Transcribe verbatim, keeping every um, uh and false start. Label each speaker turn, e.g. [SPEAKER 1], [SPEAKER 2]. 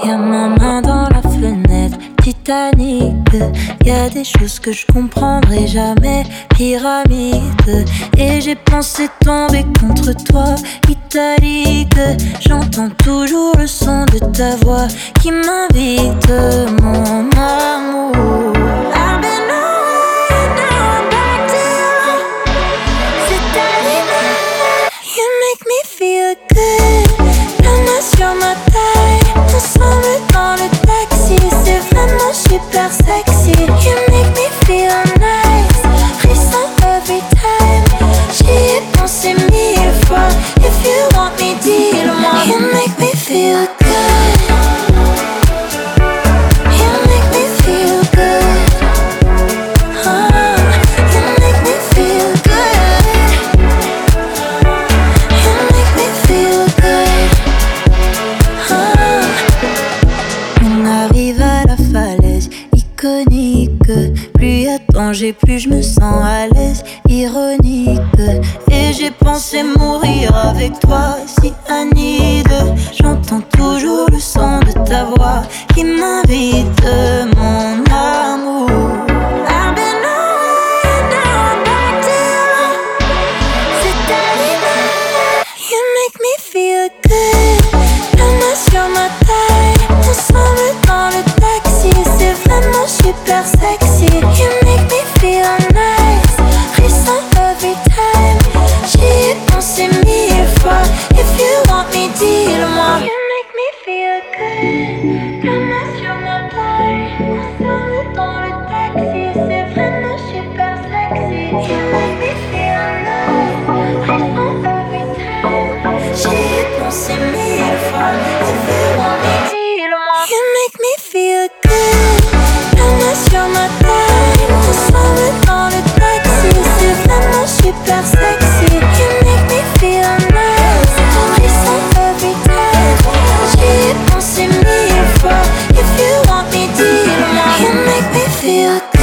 [SPEAKER 1] Y'a ma main dans la fenêtre, Titanic. Y'a des choses que je comprendrai jamais, pyramide. Et j'ai pensé tomber contre toi, italique. J'entends toujours le son de ta voix qui m'invite, mon amour. I've been away, now I'm back to you. C'est arrivé, you make me feel good. La main sur ma taille, ensemble dans le taxi. C'est vraiment super sexy. You make me feel nice, frisson every time. J'y ai pensé mille fois. If you want me, dis-le-moi. You make me feel good. You make me feel good. Oh, you make me feel good. You make me feel good. Oh. On arrive à la falaise iconique. Plus y'a de danger, plus je me sens à l'aise, ironique. Et j'ai pensé mourir avec toi, si Anide. J'entends toujours le son de ta voix qui m'invite, mon amour. I've been away, now I'm back to you. C'est arrivé, you make me feel good. La main sur ma taille, ensemble dans le taxi. C'est vraiment super sexy. You make me feel nice, frisson every time. J'y ai pensé mille fois. If you want me, dis-le-moi. You make me feel good. La main sur ma taille, ensemble dans le taxi. C'est vraiment super sexy. You make me feel nice, frisson every time. J'y ai pensé mille fois. If you want me, dis-le-moi. You make me feel good. La main sur ma taille, ensemble dans le taxi. C'est vraiment super sexy. You make me feel nice, frisson every time. J'y ai pensé mille fois. If you want me, dis-le-moi. You make me feel good.